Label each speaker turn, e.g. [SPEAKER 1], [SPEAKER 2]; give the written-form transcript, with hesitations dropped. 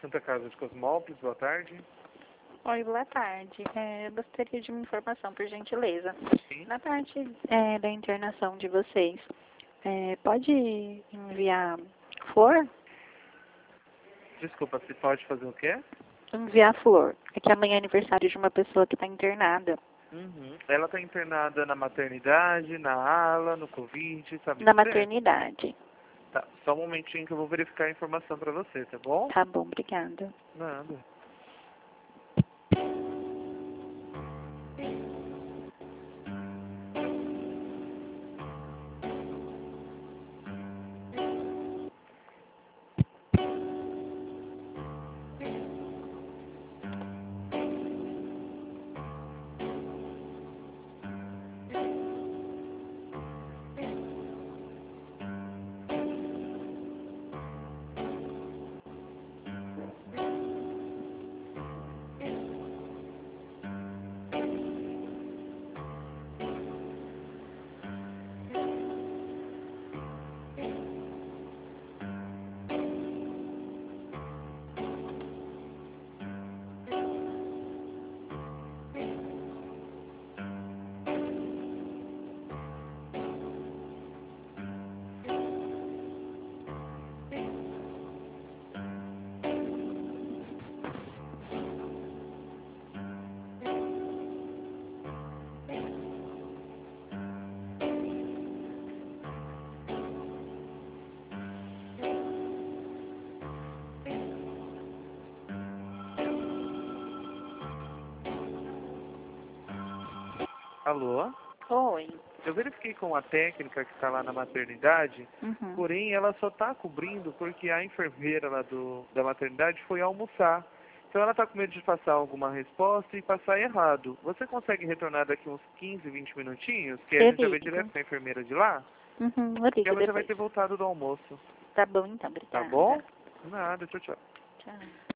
[SPEAKER 1] Santa Casa de Cosmópolis, boa tarde.
[SPEAKER 2] Oi, boa tarde. Eu gostaria de uma informação, por gentileza.
[SPEAKER 1] Sim.
[SPEAKER 2] Na parte da internação de vocês, pode enviar flor?
[SPEAKER 1] Desculpa, você pode fazer o quê?
[SPEAKER 2] Enviar flor. É que amanhã é aniversário de uma pessoa que está internada.
[SPEAKER 1] Uhum. Ela está internada na maternidade, na ala, no Covid, sabe
[SPEAKER 2] Na
[SPEAKER 1] dizer?
[SPEAKER 2] maternidade.
[SPEAKER 1] Tá, só um momentinho que eu vou verificar a informação para você, tá bom?
[SPEAKER 2] Tá bom, obrigada.
[SPEAKER 1] Nada. Alô?
[SPEAKER 2] Oi.
[SPEAKER 1] Eu verifiquei com a técnica que está lá na maternidade,
[SPEAKER 2] Uhum.
[SPEAKER 1] porém ela só está cobrindo porque a enfermeira lá da maternidade foi almoçar. Então ela está com medo de passar alguma resposta e passar errado. Você consegue retornar daqui uns 15, 20 minutinhos? Que a gente já vai
[SPEAKER 2] Ligo.
[SPEAKER 1] direto com a enfermeira de lá?
[SPEAKER 2] Uhum, eu
[SPEAKER 1] E
[SPEAKER 2] ligo
[SPEAKER 1] ela já vai
[SPEAKER 2] depois.
[SPEAKER 1] ter voltado do almoço.
[SPEAKER 2] Tá bom, então,
[SPEAKER 1] Tá
[SPEAKER 2] obrigada.
[SPEAKER 1] bom? Nada, tchau, tchau.
[SPEAKER 2] Tchau.